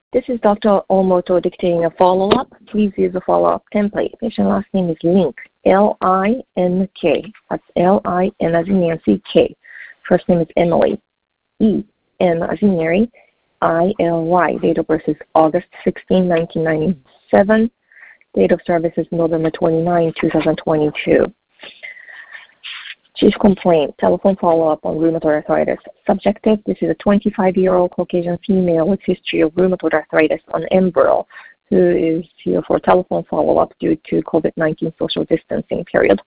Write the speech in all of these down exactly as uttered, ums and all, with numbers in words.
This is Doctor Omoto dictating a follow-up. Please use a follow-up template. Patient last name is Link, L I N K. That's L I N as in Nancy, K. First name is Emily, E M as in Mary, I L Y. Date of birth is August sixteenth, nineteen ninety-seven. Date of service is November twenty-ninth, two thousand twenty-two. Chief complaint, telephone follow-up on rheumatoid arthritis. Subjective, this is a twenty-five-year-old Caucasian female with history of rheumatoid arthritis on Enbrel, who is here for telephone follow-up due to COVID nineteen social distancing period.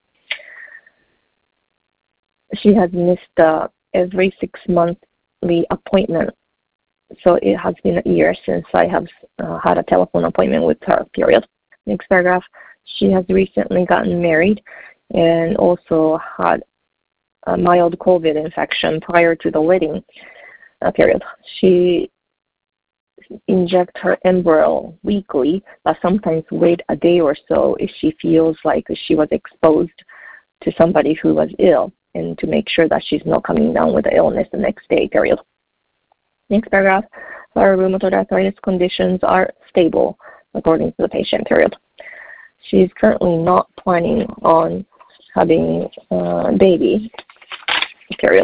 She has missed uh, every six-monthly appointment, so it has been a year since I have uh, had a telephone appointment with her, period. Next paragraph, she has recently gotten married and also had a mild COVID infection prior to the wedding uh, period. She injects her Enbrel weekly, but sometimes wait a day or so if she feels like she was exposed to somebody who was ill, and to make sure that she's not coming down with the illness the next day, period. Next paragraph, her rheumatoid arthritis conditions are stable, according to the patient, period. She is currently not planning on having a baby, period.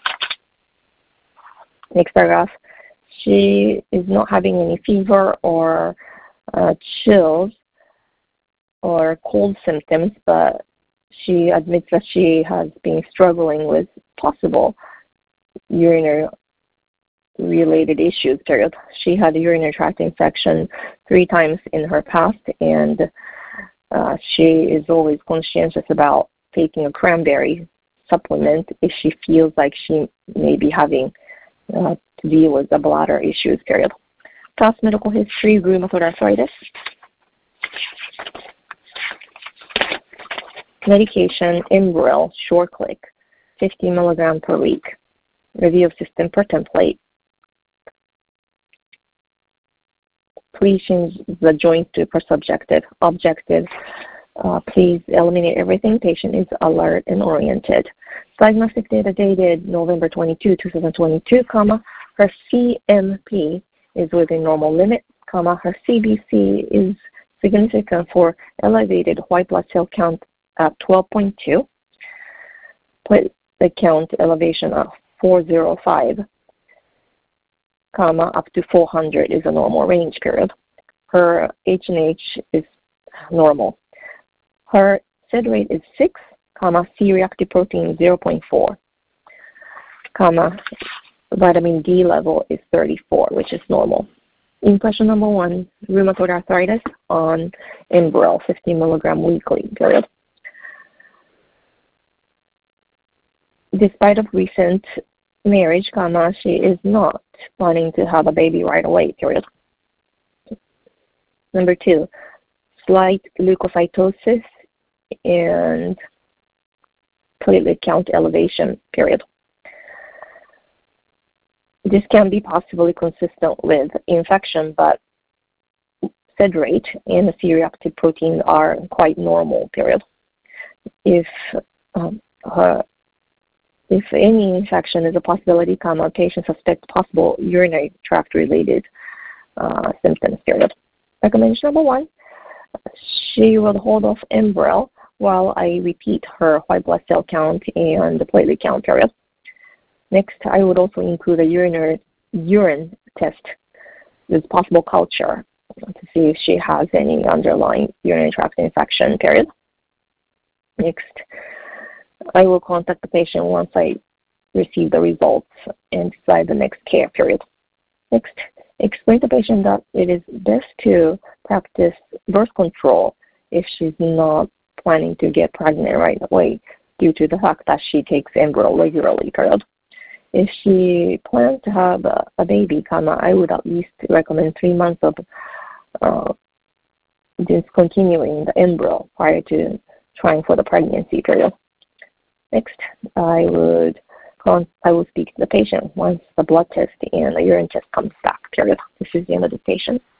Next paragraph, she is not having any fever or uh, chills or cold symptoms, but she admits that she has been struggling with possible urinary related issues, period. She had a urinary tract infection three times in her past, and uh, she is always conscientious about taking a cranberry supplement if she feels like she may be having uh, to deal with the bladder issues, period. Past medical history, rheumatoid arthritis. Medication, Enbrel, SureClick, fifty milligrams per week. Review of system per template. Please change the joint to per subjective. Objective, uh, please eliminate everything. Patient is alert and oriented. Diagnostic data dated November twenty-second, two thousand twenty-two, comma, her C M P is within normal limit, comma, her C B C is significant for elevated white blood cell count at twelve point two, platelet count elevation of four hundred five, comma, up to four hundred is a normal range, period. Her H and H is normal. Her S I D rate is six, comma, C-reactive protein zero point four, comma, vitamin D level is thirty-four, which is normal. Impression number one, rheumatoid arthritis on Enbrel, fifty milligrams weekly, period. Despite of recent marriage, comma, she is not planning to have a baby right away, period. Number two, slight leukocytosis and platelet count elevation, period. This can be possibly consistent with infection, but S I D rate and the C-reactive protein are quite normal, period. If um, her If any infection is a possibility, comma, patient suspects possible urinary tract-related uh, symptoms, period. Recommendation number one, she will hold off Enbrel while I repeat her white blood cell count and the platelet count, period. Next, I would also include a urinary urine test with possible culture to see if she has any underlying urinary tract infection, period. Next, I will contact the patient once I receive the results and decide the next care, period. Next, explain to the patient that it is best to practice birth control if she's not planning to get pregnant right away due to the fact that she takes Enbrel regularly, period. If she plans to have a, a baby, comma, I would at least recommend three months of uh, discontinuing the Enbrel prior to trying for the pregnancy, period. Next, I would I will speak to the patient once the blood test and the urine test comes back, period. This is the end of the patient.